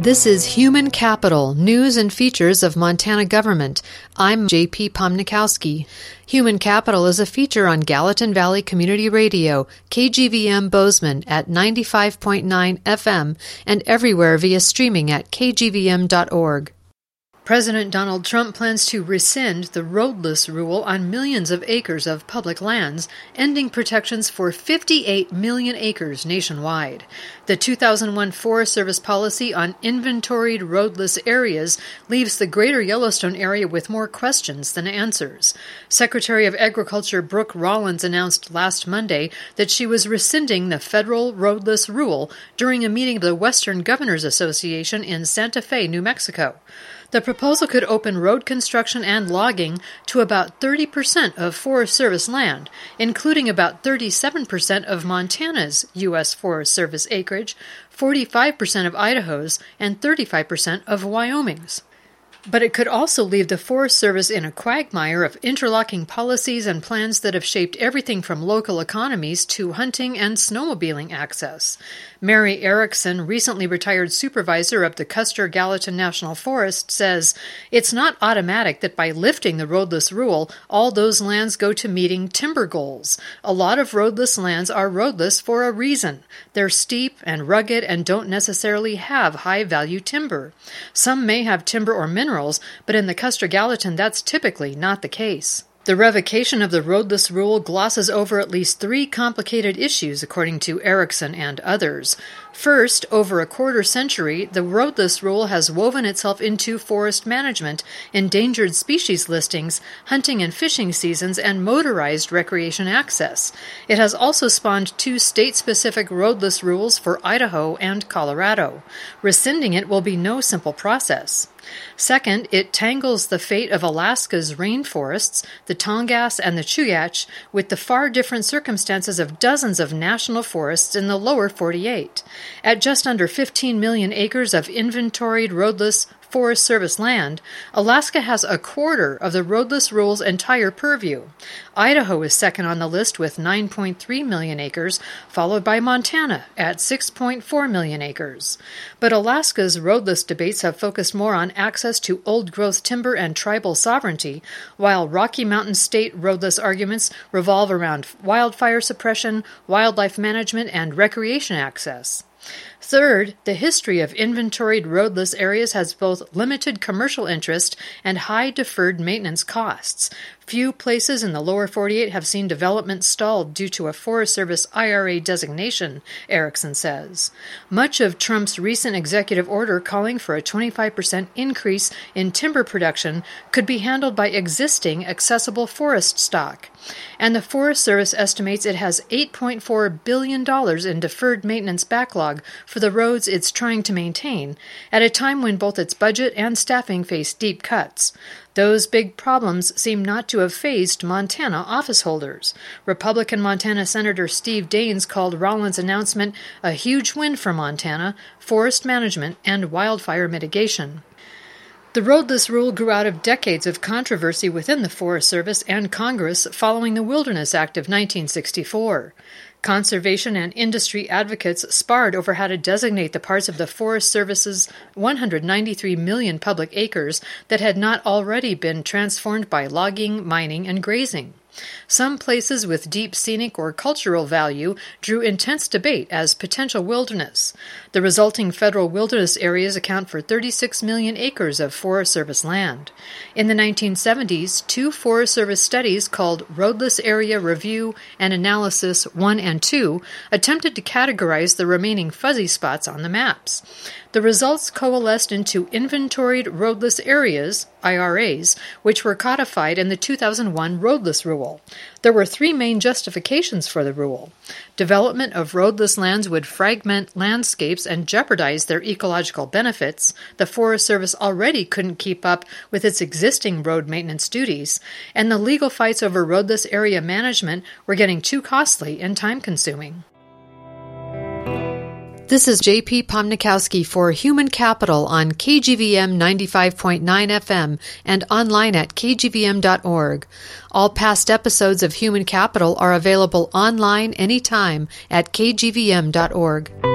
This is Human Capital, News and Features of Montana Government. I'm J.P. Pomnikowski. Human Capital is a feature on Gallatin Valley Community Radio, KGVM Bozeman at 95.9 FM and everywhere via streaming at kgvm.org. President Donald Trump plans to rescind the roadless rule on millions of acres of public lands, ending protections for 58 million acres nationwide. The 2001 Forest Service policy on inventoried roadless areas leaves the greater Yellowstone area with more questions than answers. Secretary of Agriculture Brooke Rollins announced last Monday that she was rescinding the federal roadless rule during a meeting of the Western Governors Association in Santa Fe, New Mexico. The proposal could open road construction and logging to about 30% of Forest Service land, including about 37% of Montana's U.S. Forest Service acreage, 45% of Idaho's, and 35% of Wyoming's. But it could also leave the Forest Service in a quagmire of interlocking policies and plans that have shaped everything from local economies to hunting and snowmobiling access. Mary Erickson, recently retired supervisor of the Custer-Gallatin National Forest, says, "It's not automatic that by lifting the roadless rule, all those lands go to meeting timber goals. A lot of roadless lands are roadless for a reason. They're steep and rugged and don't necessarily have high-value timber. Some may have timber or minerals, but in the Custer-Gallatin, that's typically not the case." The revocation of the roadless rule glosses over at least three complicated issues, according to Erickson and others. First, over a quarter century, the roadless rule has woven itself into forest management, endangered species listings, hunting and fishing seasons, and motorized recreation access. It has also spawned two state-specific roadless rules for Idaho and Colorado. Rescinding it will be no simple process. Second, it tangles the fate of Alaska's rainforests, the Tongass and the Chugach, with the far different circumstances of dozens of national forests in the lower 48. At just under 15 million acres of inventoried roadless Forest Service land, Alaska has a quarter of the roadless rule's entire purview. Idaho is second on the list with 9.3 million acres, followed by Montana at 6.4 million acres. But Alaska's roadless debates have focused more on access to old-growth timber and tribal sovereignty, while Rocky Mountain state roadless arguments revolve around wildfire suppression, wildlife management, and recreation access. Third, the history of inventoried roadless areas has both limited commercial interest and high deferred maintenance costs. Few places in the lower 48 have seen development stalled due to a Forest Service IRA designation, Erickson says. Much of Trump's recent executive order calling for a 25% increase in timber production could be handled by existing accessible forest stock. And the Forest Service estimates it has $8.4 billion in deferred maintenance backlog for the roads it's trying to maintain, at a time when both its budget and staffing face deep cuts. Those big problems seem not to have fazed Montana office holders. Republican Montana Senator Steve Daines called Rollins' announcement a huge win for Montana, forest management, and wildfire mitigation. The roadless rule grew out of decades of controversy within the Forest Service and Congress following the Wilderness Act of 1964. Conservation and industry advocates sparred over how to designate the parts of the Forest Service's 193 million public acres that had not already been transformed by logging, mining, and grazing. Some places with deep scenic or cultural value drew intense debate as potential wilderness. The resulting federal wilderness areas account for 36 million acres of Forest Service land. In the 1970s, two Forest Service studies called Roadless Area Review and Analysis 1 and 2 attempted to categorize the remaining fuzzy spots on the maps. The results coalesced into inventoried roadless areas, IRAs, which were codified in the 2001 roadless rule. There were three main justifications for the rule. Development of roadless lands would fragment landscapes and jeopardize their ecological benefits. The Forest Service already couldn't keep up with its existing road maintenance duties, and the legal fights over roadless area management were getting too costly and time-consuming. This is J.P. Pomnikowski for Human Capital on KGVM 95.9 FM and online at kgvm.org. All past episodes of Human Capital are available online anytime at kgvm.org.